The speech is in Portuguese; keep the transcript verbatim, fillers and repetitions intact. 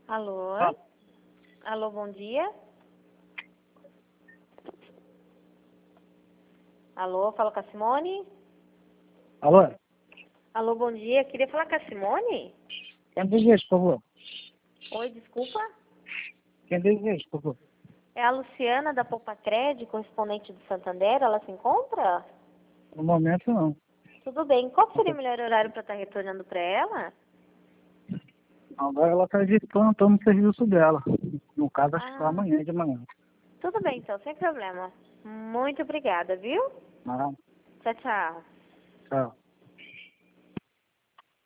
Alô? Ah. Alô, bom dia? Alô, fala com a Simone? Alô? Alô, bom dia. Queria falar com a Simone? Quem deseja, por favor? Oi, desculpa. Quem deseja, por favor? É a Luciana da Poupa Crédito, correspondente do Santander. Ela se encontra? No momento, não. Tudo bem. Qual seria o melhor horário para estar retornando para ela? Agora ela está editando no serviço dela. No caso, acho que só Ah, amanhã de manhã. tudo bem, então, sem problema. Muito obrigada, viu? Ah, Tchau, tchau. tchau.